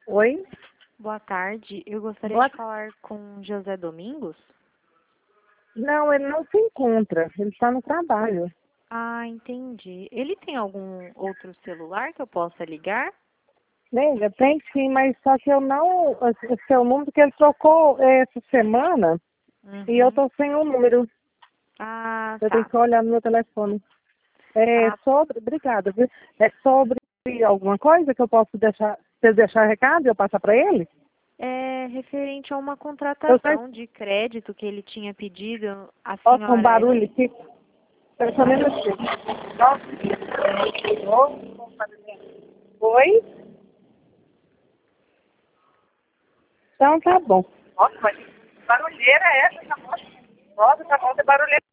Oi? Boa tarde. Eu gostaria Boa... de falar com José Domingos. Não, ele não se encontra. Ele está no trabalho. Ah, entendi. Ele tem algum outro celular que eu possa ligar? Nega, tem sim, mas só que eu não... Esse é o número que ele trocou essa semana e eu Uhum. tô sem o número. Ah, Eu tenho tá. que olhar no meu telefone. É Ah, sobre... Obrigada, viu? É sobre alguma coisa que eu posso deixar... Se eu deixar recado e eu passar para ele? é referente a uma Eu sei... contratação de crédito que ele tinha pedido. A Nossa, um senhora... barulho aqui. Espera só um minutinho. Nossa. Oi? Então tá bom. Nossa, mas que barulheira é essa? Nossa, tá bom, é barulheira.